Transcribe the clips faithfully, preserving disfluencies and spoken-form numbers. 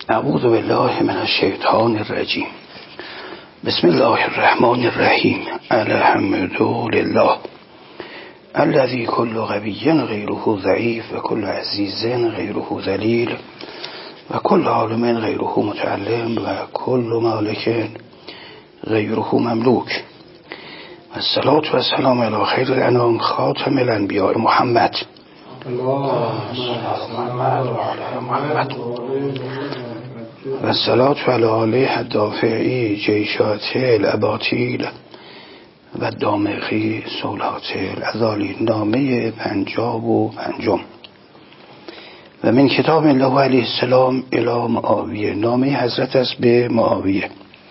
اعوذ بالله من الشیطان الرجیم. بسم الله الرحمن الرحیم. الحمد لله الذي كل قوی غیره ضعیف و کل عزیز غیره ذلیل و کل عالم غیره متعلم و کل مالک غیره مملوک. و الصلاة و السلام علی خیر الانام خاتم الانبیاء محمد محمد و الصلاة علی آله الدافعی جیشات الاباطیل و دامغی سولات الازالی. نامه پنجاب و پنجم و من کتاب الله علیه السلام الی معاویه. نامه حضرت است به معاویه.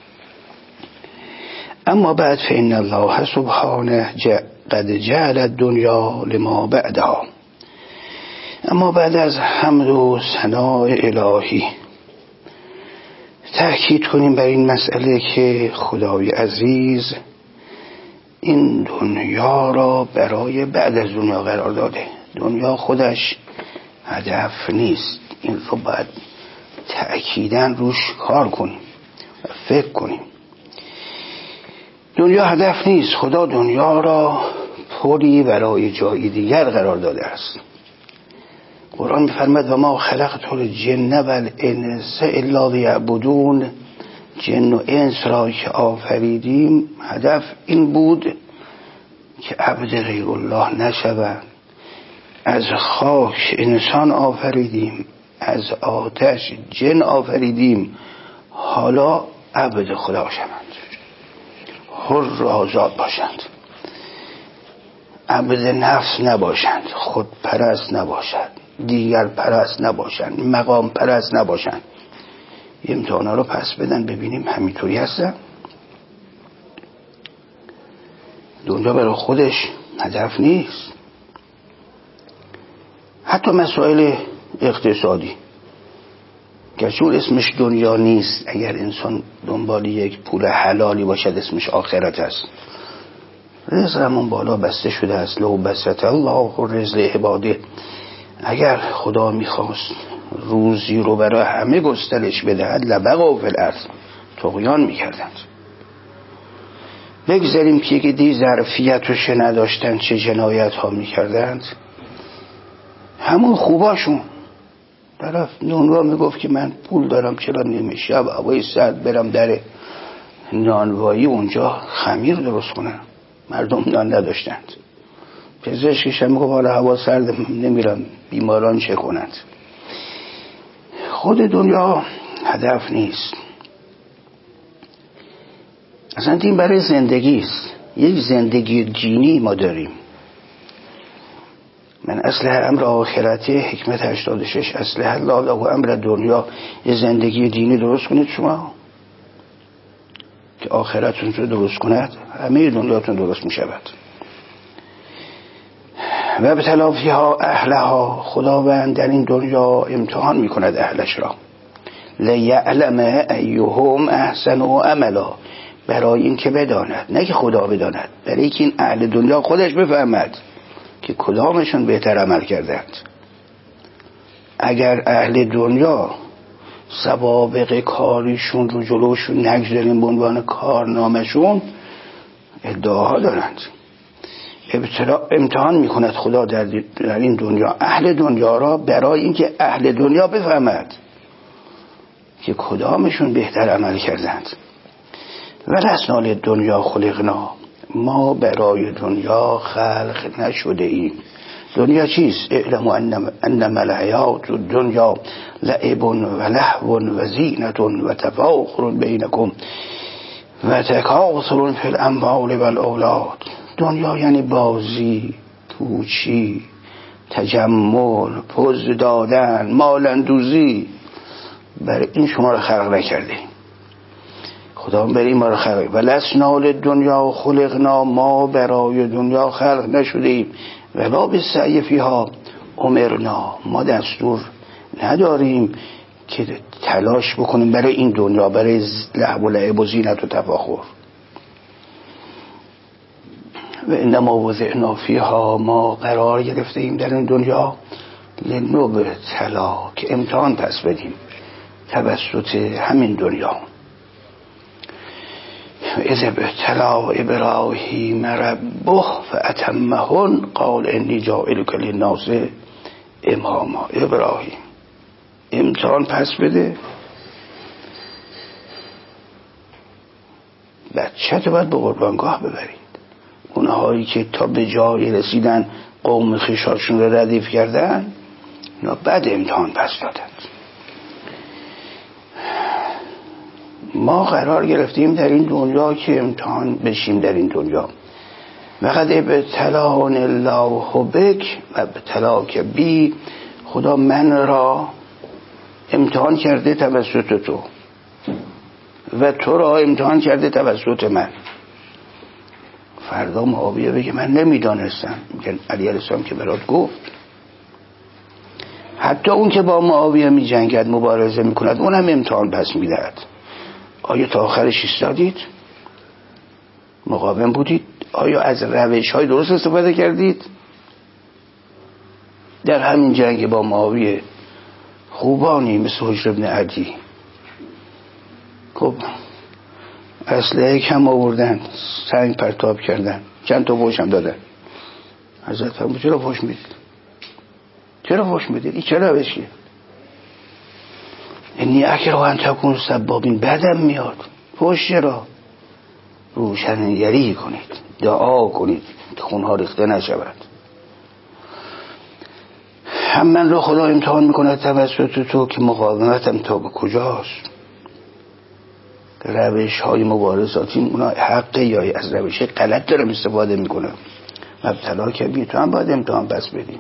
اما بعد فإن الله سبحانه قد جعل الدنیا لما بعدها. اما بعد از حمد و ثنای الهی تأکید کنیم بر این مسئله که خدای عزیز این دنیا را برای بعد از دنیا قرار داده. دنیا خودش هدف نیست. این رو باید تأکیداً روش کار کنیم و فکر کنیم. دنیا هدف نیست. خدا دنیا را پلی برای جای دیگر قرار داده است. قرآن می‌فرماید و ما خلقت الجن و الانس الا لیعبدون. جن و انس را که آفریدیم هدف این بود که عبد غیر الله نشوند. از خاک انسان آفریدیم، از آتش جن آفریدیم، حالا عبد خدا شوند، حر آزاد باشند، عبد نفس نباشند، خود پرست نباشند، دیگر پرست نباشند، مقام پرست نباشند. امتحانا رو پس بدن ببینیم همینطوری هستن. دنیا برای خودش هدف نیست. حتی مسائل اقتصادی گرچه اسمش دنیا نیست، اگر انسان دنبال یک پول حلالی باشد اسمش آخرت است. رزقمون بالا بسته شده است. لو بسط الله الرزق لعباده. اگر خدا میخواست روزی رو برای همه گسترش بدهد لبغوا فی الارض، طغیان میکردند. بگذاریم که یک دی ظرفیتش نداشتن چه جنایت ها میکردند. همون خوباشون طرف نونوا میگفت که من پول دارم چرا نیمه شب هوای سرد برم در نانوایی اونجا خمیر درست کنم. مردم نان نداشتند. پزشکش هم میگفت حالا هوا سرد نمیرم بیماران چه کنند. خود دنیا هدف نیست. اصلا دین برای زندگی است. یک زندگی دینی ما داریم. من اصلح امر آخرته حکمت هشتاد و شش. اصلح الله له امر دنیا. یه زندگی دینی درست کنید شما که آخرتون رو درست کند، همه دنیاتون درست می شود. و ابتلا فیها اهلها. خداوند در این دنیا امتحان می کند اهلش را. لیعلم ایهم احسن و عملا. برای این که بداند، نه که خدا بداند، برای که این اهل دنیا خودش بفهمد که کدامشون بهتر عمل کردند. اگر اهل دنیا سوابق کاریشون رو جلوشون نگذاریم به عنوان کارنامشون، ادعاها دارند. امتحان میکند خدا در این دنیا اهل دنیا را برای اینکه اهل دنیا بفهمد که کدامشون بهتر عمل کردند. ولسنا للدنیا خلقنا. ما برای دنیا خلق نشده ایم. دنیا چیست؟ اعلموا انما الحیات الدنیا لعب و لهو و زینت و تفاخر بینکم و تکاثر فی الاموال والاولاد. دنیا یعنی بازی، پوچی، تجمل، پوز دادن، مالندوزی. برای این شما را خلق نکرده. خدا برای این ما را خلق. ولسنا للدنیا خلقنا. ما برای دنیا خلق نشده ایم. ولا بالسعی فیها امرنا. ما دستور نداریم که تلاش بکنیم برای این دنیا، برای لهو و لعب و زینت و تفاخر. و انما وضعنا فیها. ما قرار گرفته ایم در این دنیا لنبتلا، که امتحان پس بدیم. توسط همین دنیا. اذ ابتلی ابراهیم ربه فاتمهن قال انی جاعلک للناس اماما. ابراهیم امتحان پس بده، بچه باید به قربانگاه ببرید. اونهایی که تا به جای رسیدن قوم خویشاشون رو ردیف کردن، اینا بعد امتحان پس دادند. ما قرار گرفتیم در این دنیا که امتحان بشیم در این دنیا. وقد ابتلان الله بک و ابتلاک بی، خدا من را امتحان کرده توسط تو و تو را امتحان کرده توسط من. فردا معاویه بگه من نمیدانستم، میگن علی علیه السلام که برات گفت. حتی اون که با معاویه می جنگد، مبارزه میکند، اون هم امتحان پس میدهد. آیا تا آخرش ایستادید؟ مقاوم بودید؟ آیا از روش های درست استفاده کردید؟ در همین جنگ با معاویه خوبانی مثل حجر ابن عدی خب اسلحه کم آوردن، سنگ پرتاب کردن، چند تا فوش هم دادن. حضرت فرمود چرا فوش میدید؟ چرا فوش میدید؟ این چرا روشیه؟ اینی اکره ان تکون سبابین، بدم میاد. فوش چرا؟ روشنگری کنید، دعا کنید خونها ریخته نشود. هم من رو خدا امتحان میکنه توسط تو که مقاومتم تا به کجاست. روش های مبارزاتی اونا حقه یا از روش غلط دارم استفاده میکنم. مبتلا کبیر، تو هم باید امتحان پس بدیم.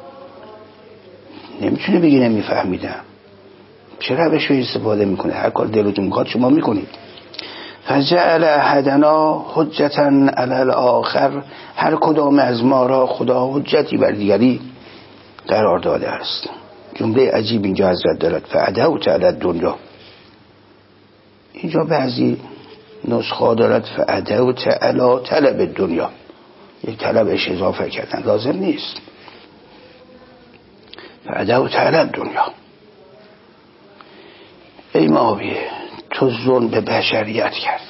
نمیتونه بگی نمیفهمیدم. چه روش های استفاده میکنه؟ هر کار دلتون میخواد شما میکنید. فجعل احدنا حجتا علی الاخر، هر کدام از ما را خدا حجتی بر دیگری قرار داده است. جمله عجیب اینجا حضرت دارد، فعدوت علی الدنیا. اینجا بعضی نسخه دارد فعدوت علی طلب دنیا، یک طلبش اضافه کردن، لازم نیست. فعدوت علی دنیا. ای معاویه تو ظلم به بشریت کردی،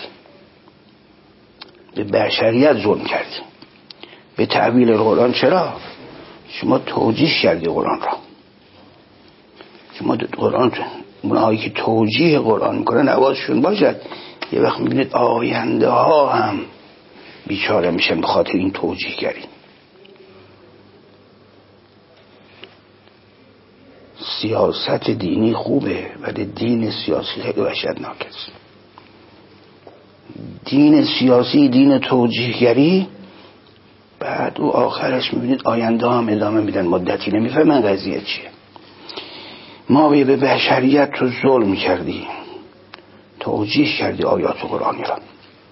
به بشریت ظلم کردی. به تعبیر قرآن چرا؟ شما توجیه کردی قرآن را. شما قرآن اونهایی که توجیه قرآن میکنن حواسشون باشد. یه وقت میبینید آینده ها هم بیچاره میشن به خاطر این توجیه گری. سیاست دینی خوبه ولی دین سیاسی خیلی وحشتناک است. دین سیاسی، دین توجیهگری، بعد او آخرش میبینید آینده هم ادامه میدن، مدتی نمیفهمن قضیه چیه. ما به بشریت تو ظلم کردی، توجیه کردی آیات قرآنی را.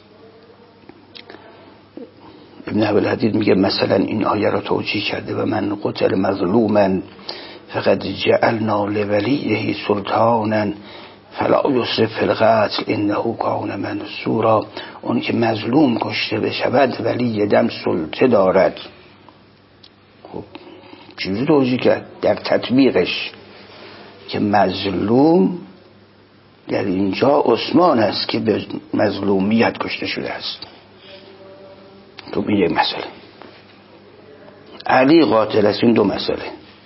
ابن ابوالحدید میگه مثلا این آیه را توجیه کرده و من قتل مظلوما فقد جعلنا لولیه سلطانا فلا یسرف فی القتل انه کان منصورا. اون که مظلوم کشته بشود ولی دم سلطه دارد. خب چجوری توجیه کرد؟ در تطبیقش که مظلوم در اینجا عثمان است که به مظلومیت کشته شده است. تو این یک مسئله. علی قاتل است، این دو مسئله.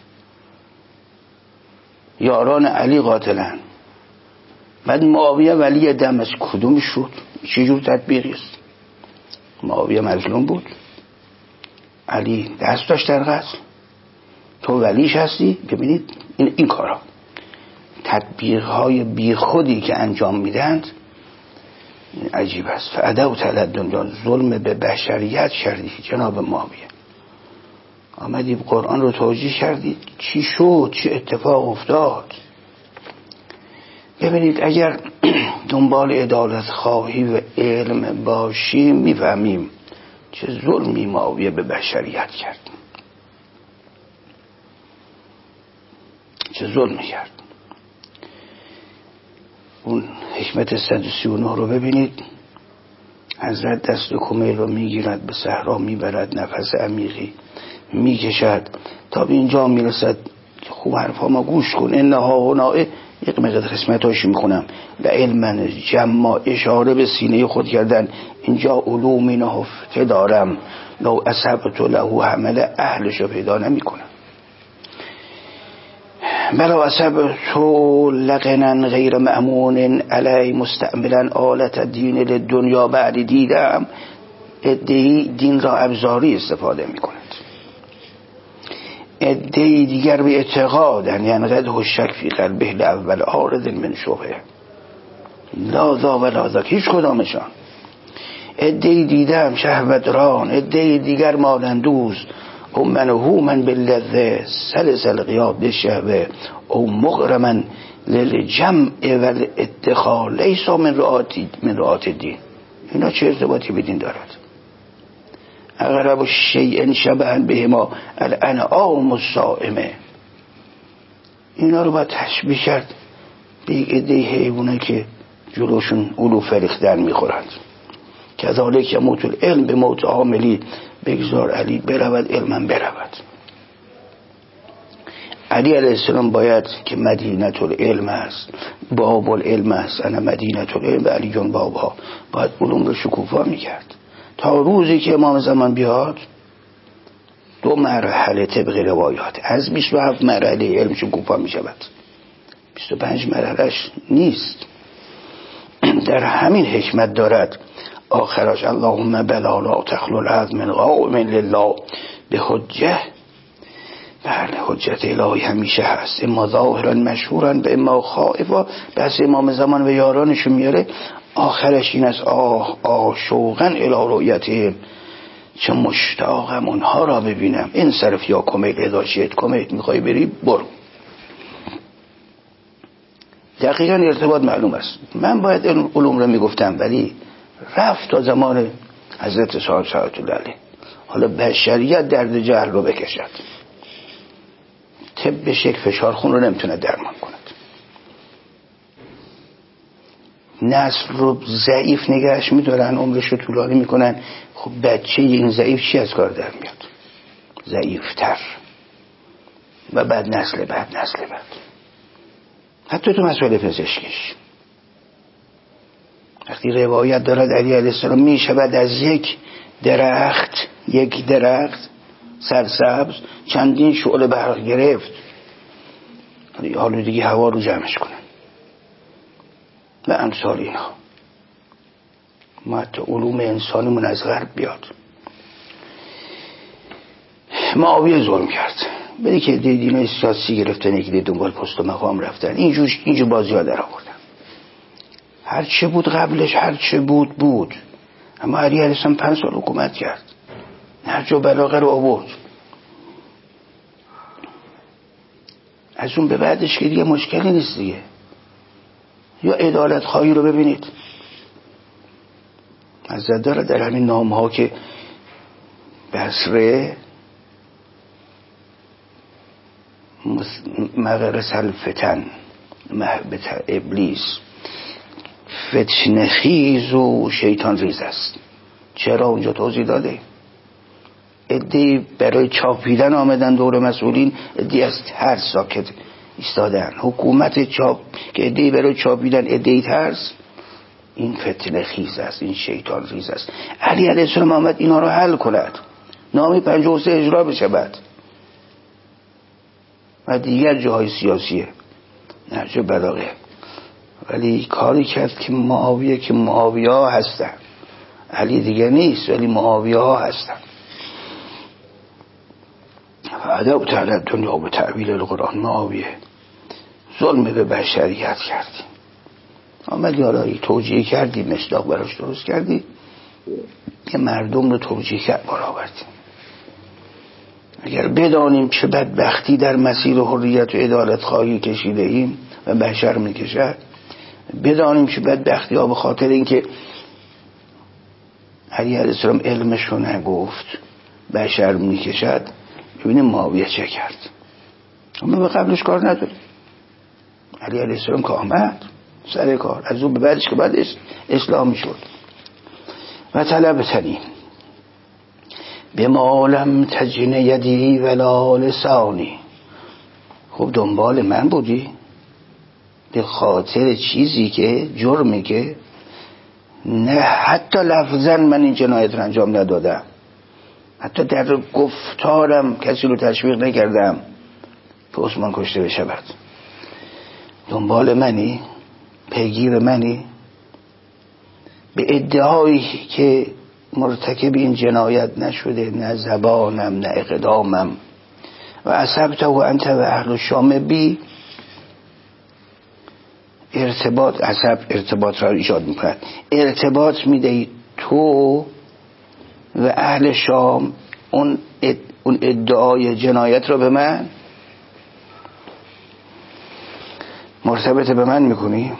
یاران علی قاتلن، بعد معاویه ولی دم است. کدوم شد؟ چه جور تطبیقی است؟ معاویه مظلوم بود، علی دست داشت در قتل، تو ولیش هستی. ببینید این این کارا، تطبیق‌های بی خودی که انجام میدند عجیب است. فعدوت علی الدنیا، ظلم به بشریت کردی جناب معاویه. آمدی قرآن رو توجیه کردی، چی شد؟ چه اتفاق افتاد؟ ببینید اگر دنبال عدالت خواهی و علم باشیم میفهمیم چه ظلمی معاویه به بشریت کرد، چه ظلمی کرد. اون حکمت صد و سی و نه رو ببینید. حضرت دست کمیل رو میگیرد، به صحرا میبرد، نفس عمیقی میکشد تا به اینجا میرسد خوب حرفا ما گوش کن. انها هنا یک مقدار اسمتاشو میخونم. لعلمن جمع اشاره به سینه خود کردن. اینجا علومی نهفته دارم لو اصبت له حمل اهلشو پیدا نمیکنم. بلا اصبت لقنا غیر مأمون علی مستعملا آلت دین للدنیا. بعد دیدم ادعی دین را ابزاری استفاده میکند. ادعی دیگر به اعتقادن یعنی قد شک فی قلبه الاول عارض من شبهه لا ذا ولا ذاک، هیچ کدامشان. ادعی دیدم شهوت ران، ادعی دیگر مالندوز. او من هو من باللذه سلسل غیاب بالشهوه او مغرمن للجمع والادخال لیس من رعات من رعات الدین. اینا چه ارتباطی به دین دارد؟ اقرب الشیء شبها بهما الانعام الصائمه. اینا رو باید تشبیه کرد به یک عده حیوانه که جلوشون علوف ریختن میخورند. کذالک یموت العلم به موت عاملی. بگذار علی برود علمم برود. علی علیه السلام باید که مدینه العلم است، باب العلم است، انا مدینه العلم و علی جان بابها، باید علوم رو شکوفا میکرد تا روزی که امام زمان بیاد. دو مرحله طبق روایات از بیست و هفت مرحله علم شکوفا میشود. بیست و پنج مرحلهش نیست. در همین حکمت دارد آخرش اللهم بلا لا تخلل هذ من قائم لله به حجه. بله حجت الهی همیشه هست، اما ظاهرا مشهورا به اما خائفا. بس امام زمان و یارانشو میاره. آخرش این است آه آه شوقا الی رؤیتهم، چه مشتاقم اونها را ببینم. این صرف یا کمیت اداشیت کمیت میخوای بری برو. دقیقا ارتباط معلوم است. من باید علوم را میگفتم ولی رفت تا زمان حضرت صاحب صلوات الله علیه. حالا بشریت درد جهل رو بکشد. طب شک فشار خون رو نمیتونه درمان کند. نسل رو ضعیف نگهش میدارن، عمرش رو طولانی میکنن. خب بچه این ضعیف چی از کار در میاد؟ ضعیفتر و بعد نسل بعد نسل بعد. حتی تو مسئله پزشکیش وقتی روایت دارد علی علیه السلام می شود از یک درخت یک درخت سرسبز چندین شعله برق گرفت، آلودگی هوا رو جمعش کنن و امثال اینا. ما حتی علوم انسانیمون از غرب بیاد. معاویه ظلم کرد، بلی که دینای سیاسی گرفتن، یکی دنبال پست و مقام رفتن، اینجور اینجور بازی ها در آوردن. هر چه بود قبلش، هر چه بود بود. اما علی علیه السلام پنج سال حکومت کرد، نهج و بلاغه رو آورد. از اون به بعدش که دیگه مشکلی نیست دیگه. یا عدالت خواهی رو ببینید، حضرت داره در همین نام ها که بصره مغرس الفتن محبت ابلیس فتنه خیز و شیطان ریز است. چرا اونجا توضیح داده؟ ادهی برای چاپیدن آمدن دور مسئولین، ادهی از ترس ساکت ایستادن. حکومت چاپ که ادهی برای چاپیدن، ادهی ترس، این فتنه خیز است، این شیطان ریز است. علی علیه السلام آمد اینا رو حل کند، نامی پنجاه و سه اجرا بشود و دیگر جاهای سیاسیه نهج بلاغه. ولی کاری کرد که معاویه که معاویه ها هستن، علی دیگه نیست ولی معاویه ها هستن. ادب تعالی دنیا به تعبیل القرآن. معاویه ظلم به بشریت کردی، آمدی حالا توجیه کردی، مصداق براش درست کردی، که مردم رو توجیه کرد برآوردی. اگر بدانیم چه بدبختی در مسیر حریت و عدالت خواهی کشیده ایم و بشر میکشد، بدانیم چه بدبختی ها به خاطر اینکه علی علیه السلام علمش رو نگفت بشر میکشد، ببینیم معاویه چه کرد. اما به قبلش کار نداریم. علی علیه السلام که آمد سر کار، از اون به بعدش که بعد اسلامی شد. و طلبتنی به مالم تجن یدی ولا لسانی. خب دنبال من بودی به خاطر چیزی که جرمی که نه حتی لفظا من این جنایت رو انجام ندادم، حتی در گفتارم کسی رو تشویق نکردم که عثمان کشته بشود. دنبال منی، پیگیر منی، به ادعایی که مرتکب این جنایت نشده، نه زبانم نه اقدامم. و اصبته و انت و اهل الشام بی، ارتباط عصب ارتباط را ایجاد میکند، ارتباط میدهی تو و اهل شام اون اون ادعای جنایت را به من مرتبط به من میکنی.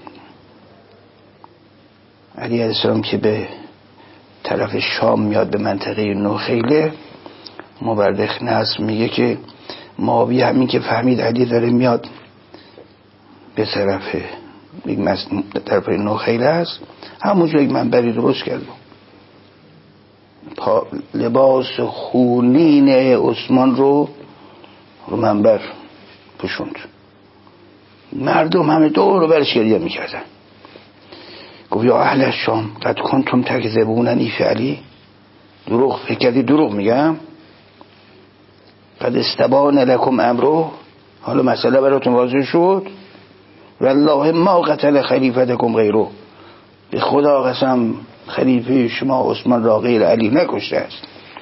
علی علیه السلام که به طرف شام میاد به منطقه نوخیله، مورخ نصر میگه که معاویه همین که فهمید علی داره میاد به طرف به طرف نوخیله است، همونجا یک منبری درست کرد، لباس خونین عثمان رو رو منبر پوشوند، مردم همه دور رو برش گریه میکردن. گفت یا اهل شام قد کنتم تکذبوننی فی علی، دروغ فکر کردی دروغ میگم؟ قد استبان لکم امرو، حالا مسئله براتون واضح شد. والله ما قتل خلیفتکم غیرو، به خدا قسم خلیفه شما عثمان را غیر علی نکشته است.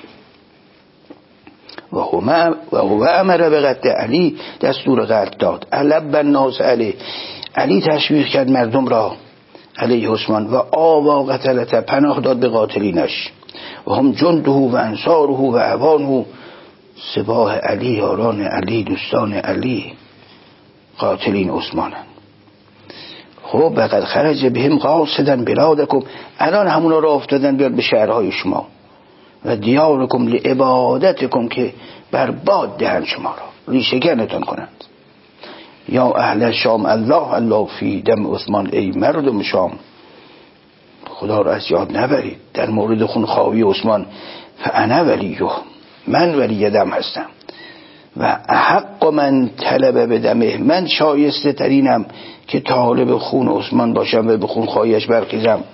و هو امر به قتل علی، دستور قتل داد. علب الناس علی، علی تشویق کرد مردم را علیه عثمان. و آوا قتلت، پناه داد به قاتلینش. و هم جنده و انصاره و عوانه، سپاه علی، یاران علی، دوستان علی، قاتلین عثمانن. خب بقد خرج بهم قاصدا بلادکم، الان همونا را افتادن بیاد به شهرهای شما. و دیارکم لعبادتکم، که برباد دهن شما را، ریشه‌کنتان کنند. یا اهل شام الله الله فی دم عثمان، ای مردم شام خدا را از یاد نبرید در مورد خونخواهی عثمان. فانا ولیه، من ولی دم هستم. و احق من طلب به دمه، من شایسته ترینم که طالب خون عثمان باشم و به خونخواهیش برخیزم.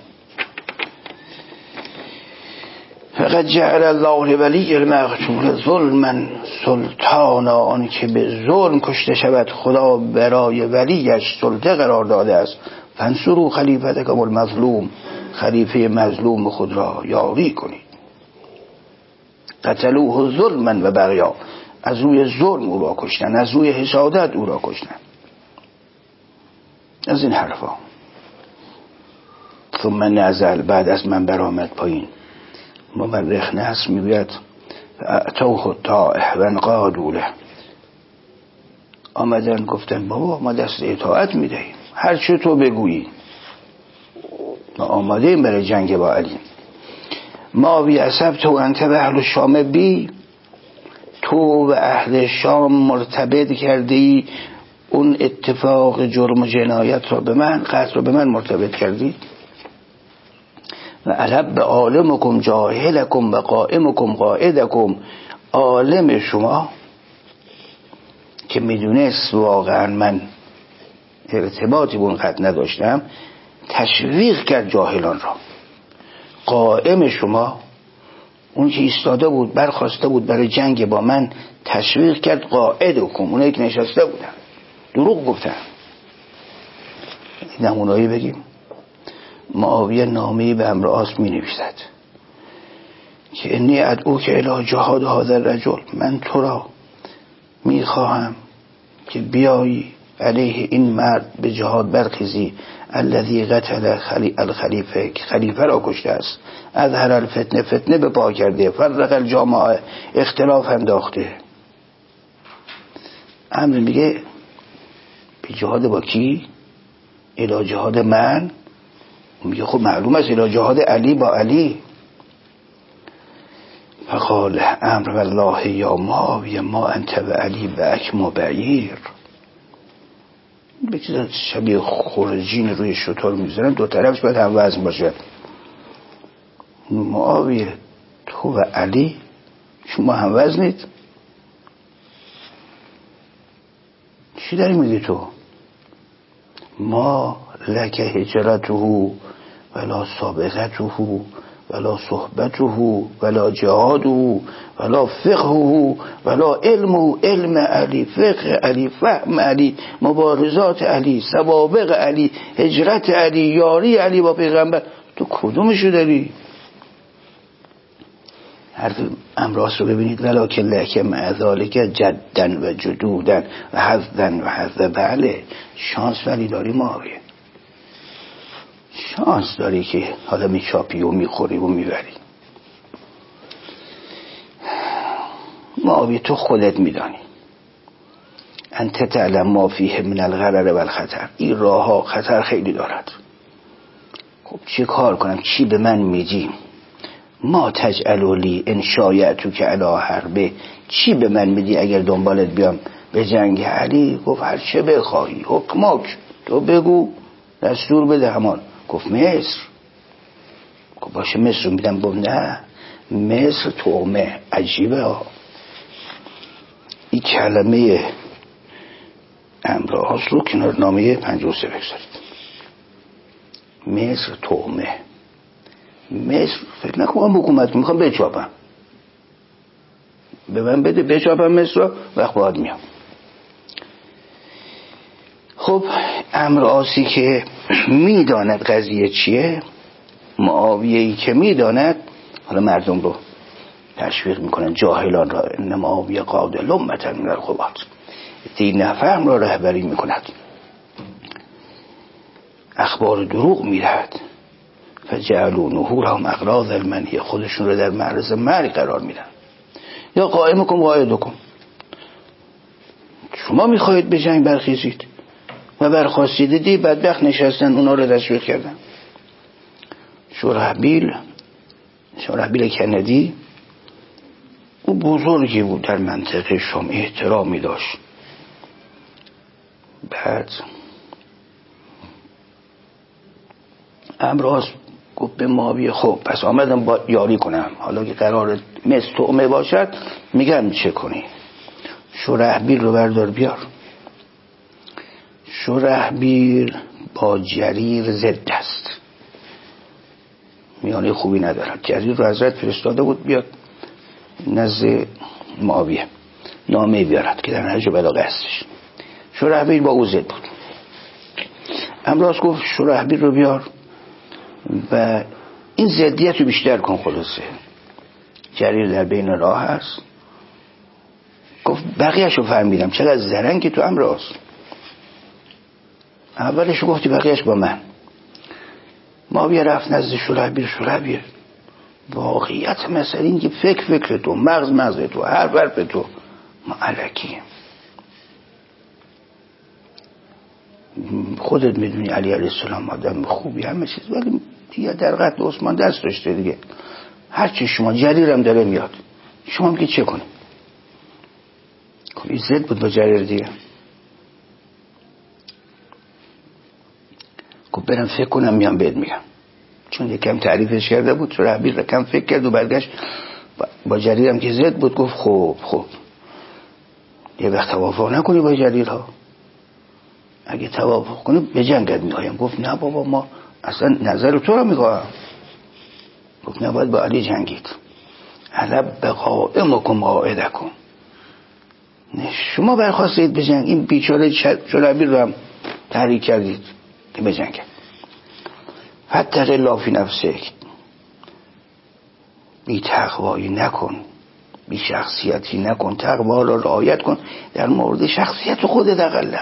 فقد جعل الله ولی المقتول ظلما سلطانا، آن که به ظلم کشته شود خدا برای ولیش سلطه قرار داده است. فانصروا خلیفتکم المظلوم، خلیفه مظلوم خود را یاری کنید. قتلوه ظلما و بغیا، از روی ظلم او را کشتن، از روی حسادت او را کشتن. از این حرفا. ثم نزل، بعد از من برآمد پایین. مورخ نصر میگوید اتوه طائح و انقادوا له، آمدن گفتن بابا ما دست اطاعت میدهیم، هر چه تو بگویی، ما آماده ایم برای جنگ با علی. ما بی عصب تو انت و اهل شام بی، تو و اهل شام مرتبط کردی اون اتفاق جرم و جنایت را به من، قتل را به من مرتبط کردی. و علب عالمکم جاهلکم و قائمکم قائدکم، عالم شما که میدونست واقعا من ارتباطی با اون قتل نداشتم تشویق کرد جاهلان را. قائم شما اون که ایستاده بود برخواسته بود برای جنگ با من تشویق کرد قائدکم، اونایی که نشسته بودن دروغ گفتن. نمونایی بگیم. معاویه نامه‌ای به عمرو عاص می نویسد که انی ادعو که الی جهاد هذا الرجل، من تو را می خواهم که بیایی علیه این مرد به جهاد برخیزی. الذی قتل الخلیفه، خلیفه را کشته است. اظهر الفتنه، فتنه به پا کرده. فرق الجامعه، اختلاف انداخته. عمرو میگه به جهاد با کی؟ الی جهاد من. میگه خب معلوم است الی جهاد علی با علی. فقال امر والله یا معاویه ما انت و علی و اکم و بعیر، به چیز شبیه خرجین روی شطور میذارن، دو طرفش باید هم وزن باشه. معاویه تو و علی شما هم وزنید. چی داری میگی تو؟ ما لک هجرته ولا سابقته ولا صحبته ولا جهاده ولا فقهه ولا علمه علم علی، فقه علی، فهم علی، مبارزات علی، سوابق علی، هجرت علی، یاری علی با پیغمبر. تو کدومشو داری؟ حرف امراض رو ببینید. ولکن لک مع ذالک جدن و جدودن و حظن و حظ. بله شانس ولی داری معاویه، شانس داری که حالا میچاپی و میخوری و میبری. معاویه تو خودت میدانی، انت تعلم ما فیه من الغرر و الخطر. این راه ها خطر خیلی دارد. خب چه کار کنم؟ چی به من میگی؟ ما تجعلوا لی ان شایعتو که علی حربه. چی به من میدی اگر دنبالت بیام به جنگ علی؟ گفت هر چه بخواهی، حکمک، تو بگو، دستور بده. همان گفت مصر. گفت باشه مصر رو میدم. گفت نه، مصر طعمه. عجیبه ها. این کلمه امراض رو کنار نامه پنجاه و سه بگذارید. مصر طعمه. مصر فکر نکنم حکومت میخوام بچاپم، به من بده بچاپم مصر رو، وقت باید میام. خب امراضی که میداند قضیه چیه، معاویه‌ای که میداند، حالا مردم رو تشویق میکنن، جاهلان را ان معاویه قاد لمة من القوات، دین نفهم را رهبری میکند، اخبار دروغ میدهد، فجعلوا نحورهم اغراض المنیه، خودشون رو در معرض مرگ قرار میدن. یا قائمکم قاعدکم، شما میخواهید به جنگ برخیزید و برخواستید، دی بدبخت نشستن اونا رو تشویق کردن. شورحبیل شورحبیل کندی او بزرگی بود در منطقه شام، احترامی داشت. بعد امراض گفت به معاویه خب پس آمدم با یاری کنم، حالا که قرار مثل طعمه باشد میگم چه کنی. شورحبیل رو بردار بیار. شورحبیل با جریر ضد است، میانه خوبی ندارد. جریر رو حضرت فرستاده بود بیاد نزد معاویه نامه بیارد که در نهج بلاغه هستش. شورحبیل با او ضد بود. امراض گفت شورحبیل رو بیار و این ضدیت رو بیشتر کن. خلاصه جریر در بین راه هست. گفت بقیهش رو فهمیدم، چقدر زرنگ که تو امراض. اولش رو گفتی بقیهش با من. معاویه رفت نزد شورحبیل. شورحبیل واقعیت مثلا این که فکر فکر تو، مغز مغز تو، حرف حرف تو، ما علکی خودت میدونی علی علیه السلام آدم خوبی همه چیز، ولی دیگه در قتل عثمان دست داشته دیگه. هرچی شما جریرم داره میاد، شما میگه چه کنی؟ خب این زد بود با جریر دیگه. خب برم فکر کنم میام بهت میگم. چون یکم تعریفش کرده بود، شورحبیل رکم فکر کرد و برگشت با جریرم که زد بود. گفت خب خب یه وقت توافق نکنی با جریرها، اگه توافق کنی به جنگت میایم. گفت نه بابا، ما اصلا نظر تو رو میخواهم. گفت نباید با علی جنگید. علب بقائمکم قاعدکم، شما برخواستید به جنگ، این بیچاره شورحبیل رو هم تحریک کردید که به جنگ. فتق الله فی نفسک، بی تقوایی نکن، بی شخصیتی نکن، تقوا را رعایت کن در مورد شخصیت خودت اقلا.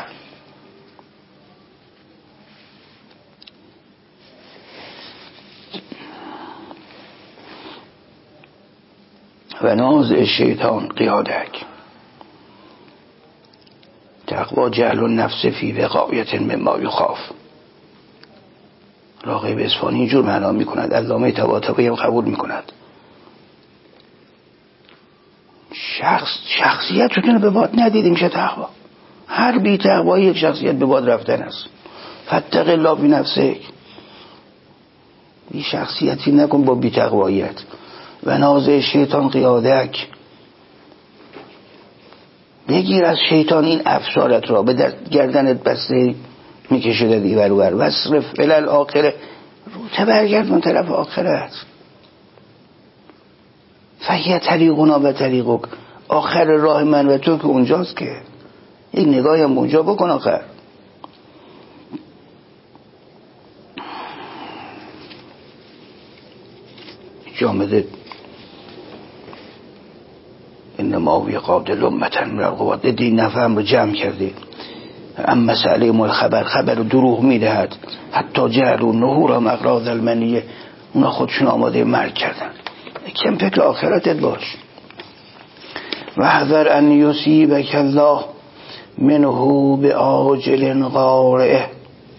و نازع شیطان قیادک، تقوا جعل النفس فی وقایت مما یخاف. راغب اصفهانی اینجور معنا میکند، علامه طباطبایی هم قبول میکند. شخص شخصیتتون رو به باد ندیدیم میشه تقوا. هر بی تقوایی یک شخصیت به باد رفتن است. فتق الله فی نفسک، بی شخصیتی نکن با بی تقواییت. و نازع شیطان قیادک، بگیر از شیطان این افسارت را، به گردنت بسته میکشد دیور ور وصرف الال آخره، رو برگردون طرف آخرت. فهیه طریقنا و طریقک، آخر راه من و تو که اونجاست، که یک نگاهی هم اونجا بکن. آخر جامده انما وی قابل امتن من القوات، دین نفهم رو جمع کرده. اما مسئله مال خبر خبر رو دروغ میدهد، حتی جهل و نهور مقراض المنیه، اونا خودشون آماده مرگ کردن. کم فکر آخرتت باش. و حذر ان یصیبک الله منه بعاجل قارعه،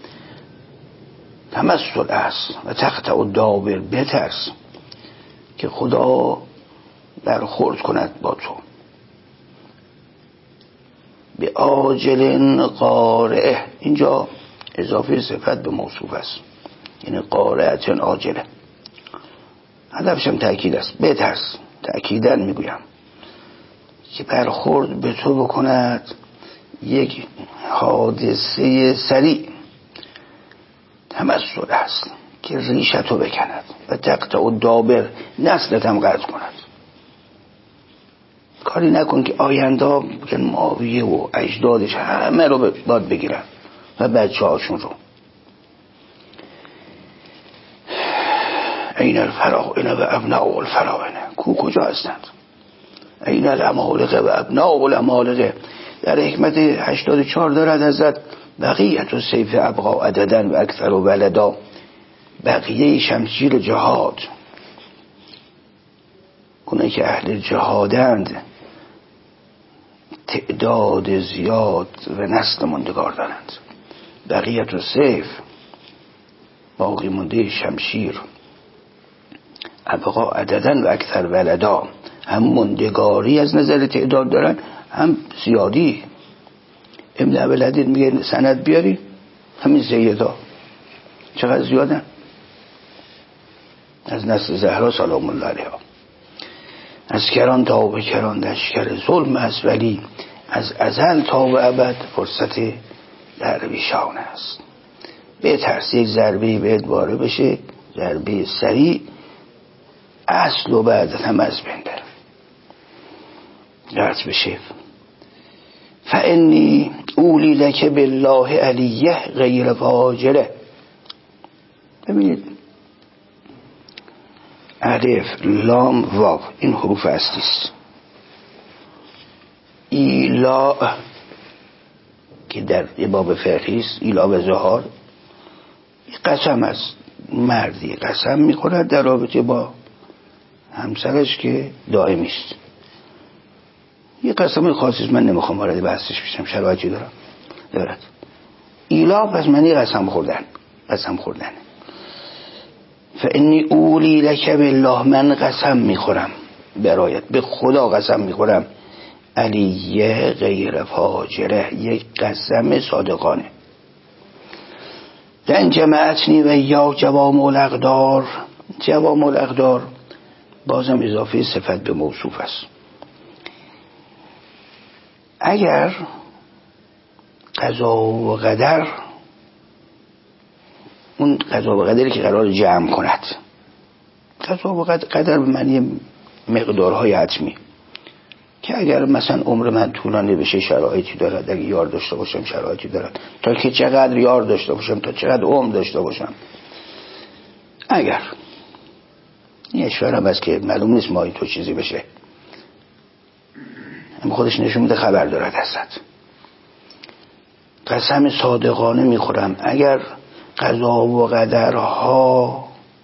تمثل است و تقطع الدابر، بترس که خدا برخورد کند با تو. به عاجل قارعه، اینجا اضافه صفت به موصوف است، یعنی قارعه عاجله، هدفشم تأکید است. بترس، تأکیدن میگویم که برخورد به تو بکند یک حادثه سریع، تمثل است که ریشتو بکند و تقطع الدابر، نسلت هم قطع کند. کاری نکن که آینده ها ماویه و اجدادش همه رو باد بگیرن و بچه هاشون رو. این الفراعنه و ابناء الفراعنه، کو کجا هستند؟ این الامالقه و ابناء الامالقه. در حکمت هشتاد و چهار دارد حضرت بقیت و سیف ابقا عددن و اکثر و ولدا، بقیه شمشیر جهاد، اونه که اهل جهادند تعداد زیاد و نسل ماندگار دارند. بقیت و سیف، باقی مونده شمشیر، ابقا عددن و اکثر ولدا، هم مندگاری از نظر تعداد دارن، هم زیادی. ابن ابوالعدید میگه سند بیاری، همین زیدا چقدر زیادن از نسل زهرا سلام الله علیها. از کران تا به کران لشکر ظلم است، ولی از ازل تا به ابد فرصت درویشان است. به ترس یک ضربه بهت وارد بشه، ضربه سریع، اصل و بعد هم از بین بره، قطع بشه. فانی اولی لک بالله علیه غیر فاجره. ببینید الف لام واو این حروف اصلی است. ایلا که در باب فقهی است، ایلا و ظهار، قسم است. مردی قسم میخورد در رابطه با همسرش که دائمی است. یه قسم خاصی است، من نمیخوام وارد بحثش بشم، شرایطی دارم دارد. ایلا پس معنی قسم خوردن، قسم خوردن. فانی اولی لک بالله، من قسم میخورم برایت، به خدا قسم میخورم، علیه غیر فاجره، یک قسم صادقانه. لن جمعتنی و یا جوام الاقدار، جوام الاقدار بازم اضافه صفت به موصوف است. اگر قضا و قدر، اون قضا و قدری که قرار جمع کند، قضا و قدر به معنی مقدارهای حتمی، که اگر مثلا عمر من طولانی بشه شرایطی دارد، اگر یار داشته باشم شرایطی دارد، تا که چقدر یار داشته باشم، تا چقدر عمر داشته باشم. اگر این اشاره هم هست که معلوم نیست ماهی تو چیزی بشه، هم خودش نشون میده خبر دارد هست. قسم صادقانه میخورم اگر قضا و قدرها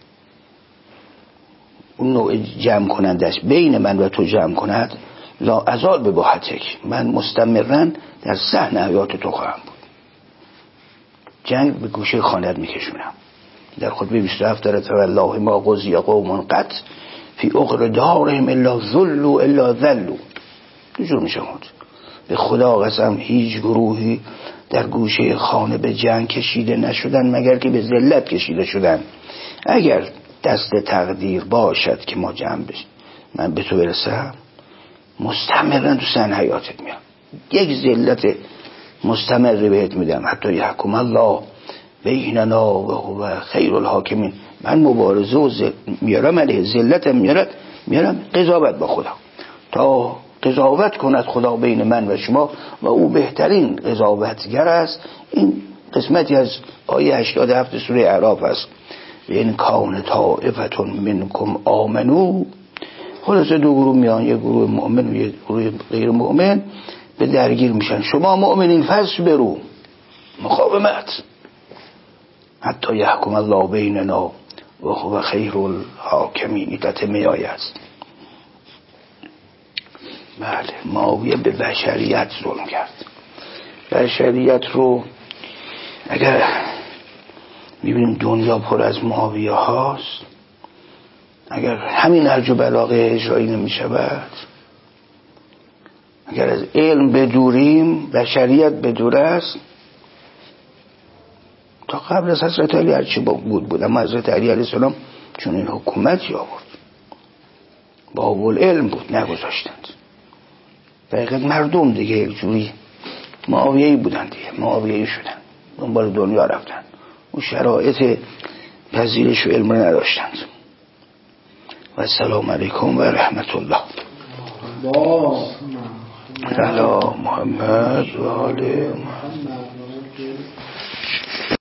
اون نوع جمع کنندش بین من و تو جمع کند، لا ازال به باحتک، من مستمرن در صحن حیات تو خواهم بود. جنگ به گوشه خانت میکشونم. در خطبه بیست و هفت دارد والله ما غزی قوم قط فی اغر دارهم الا ذلوا الا ذلوا. دو جور میشه خود. به خدا قسم هیچ گروهی در گوشه خانه به جنگ کشیده نشدن مگر که به ذلت کشیده شدن. اگر دست تقدیر باشد که ما جمع بشیم، من به تو برسم، مستمرن تو سن حیاتت میام. یک ذلت مستمر بهت میدم، حتی یحکم الله بیننا و هو خیر الحاکمین. من مبارزه و زل... میارم علیه ذلت میارم میارم قضاوت با خدا، تا قضاوت کند خدا بین من و شما و او بهترین قضاوتگر است. این قسمتی از آیه هشتاد و هفت سوره اعراف است. این کان طائفتون منکم آمنو، خلاصه دو گروه میان، یک گروه مؤمن و یک گروه غیر مؤمن به درگیر میشن. شما مؤمنین فاصبروا، مقاومت، حتی یحکم الله بیننا و هو خیر الحاکمین. این تتمه آیه است. بله، معاویه به بشریت ظلم کرد. بشریت رو اگر میبینیم دنیا پر از معاویه هاست، اگر همین ارج و بلاغه اجرایی نمی شود، اگر از علم بدوریم، بشریت بدور است. تا قبل از حضرت علی هرچی بود بود، اما حضرت علی علیه السلام چون این حکومتی آورد، باب العلم بود، نگذاشتند. دقیقا مردم دیگه یک جوری معاویه‌ای بودن دیگه، معاویه‌ای شدن، دنبال دنیا رفتن، اون شرایط پذیرش و علم رو نداشتند. و السلام علیکم و رحمت الله. علی محمد و آل محمد.